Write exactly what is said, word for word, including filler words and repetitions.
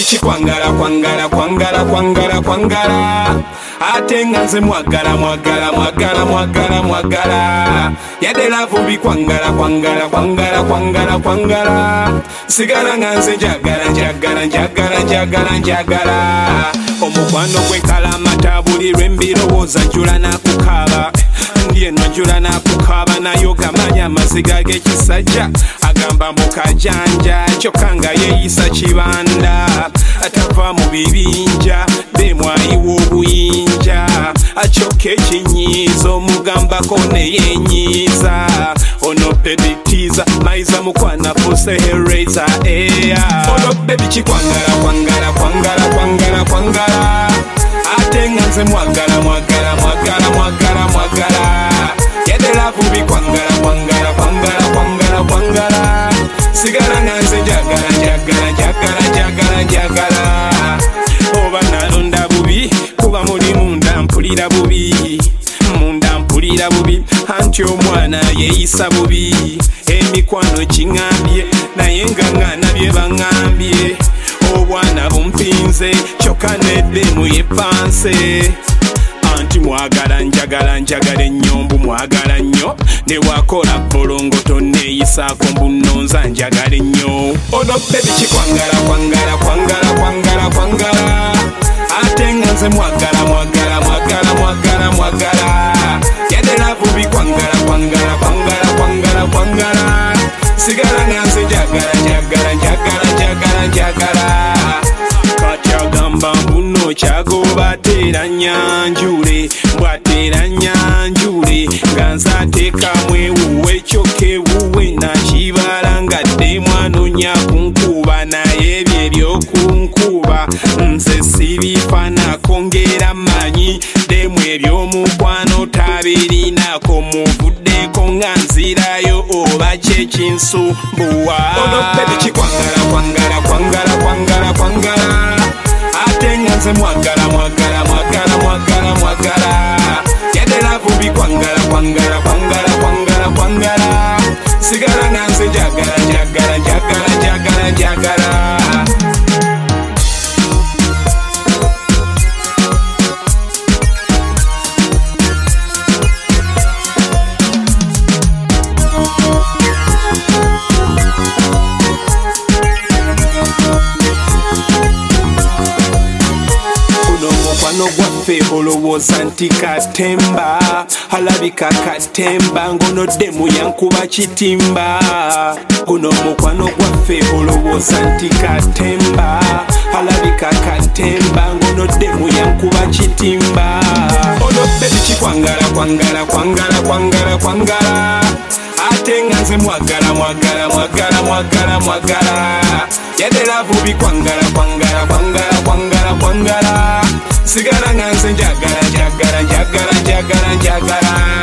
kikwangala kwangala kwangala kwangala kwangala ate nga nze mwagala mwagala mwagala mwagala mwagala yadde laavu bikwangala kwangala kwangala kwangala kwangala sigala nga nze njagala njagala njagala njagala njagala omukwano gw'enkalamata buli lwe mbirowooza njula nakukaaba ndieno njula nakukaaba nayo gamanya amaziga g'ekisajja agamba mukajanja kyokka nga yeeyisa kibanda atava mu bibinja bemwayiwa obuyinja akyokka ekinyiiza omugambako neyenyiiza ono bebitiiza mayiza mukwana fusehereza eya ono bebi kikwangala kwangala kwangala kwangala kwangala ate nga nze mwagala mwagala mwagala mwagala mwagala yadde laavu bikwangala kwangala kwangala kwangala kwangala sigala nga nze njagala njagala njagala njagala njagala oba nalonda bubi kuba muli munda mpulira bubi munda mpulira bubi anti omwana yeeyisa bubi emikwano kiŋambye naye nga ŋŋana bye baŋŋambye obwana bumpinze kyokka neddemu yepanse anti mwagala njagala njagala ennyombu mwagala nnyo ne wakola bolongo tonneeyisaako mbunonza njagala ennyo ono bebi kikwangala kwangala kwangala kwangala kwangala ate nga nze mwagala mwagala mwagala mwagala mwagala yadde laavu bikwangala kwangala kwangala kwangala kwangala sigala nga nze njagala njagala njagala njagala njagala kati agamba mbuno kyagoba ateera nyanjule bwateera nyanjule nga nze ateekamu ewuwe kyokka ewuwe nakibala ngadde mwanonya kunkuba naye ebyo ebyokunkuba nze sibifanako ngera manyi ddemu ebyomukwano tabirinako muvuddeko nga nzirayo oba kyekinsumbuwa ono bebi kikwangala kwangala kwangala kwangala kwangala ate nga nze mwagala mwagala mwagala mwagala mwagala yadde laavu bikwangala kwangala kwangala kwangala kwangala sigala nga nze njagala njagala njagala njagala njagala mukwano gwaffe olowooza nti katemba alabika katemba ngonoddemu yankuba kitimba guno mukwano gwaffe olowooza nti katemba alabika katemba ngonoddemu yankuba kitimba ono bebi kikwangala kwangala kwangala kwangala kwangala ate nga nze mwagala mwagala mwagala mwagala mwagala yadde laavu bikwangala kwangala kwangala kwangala kwangala sigala nga nze njagala njagala njagala njagala njagala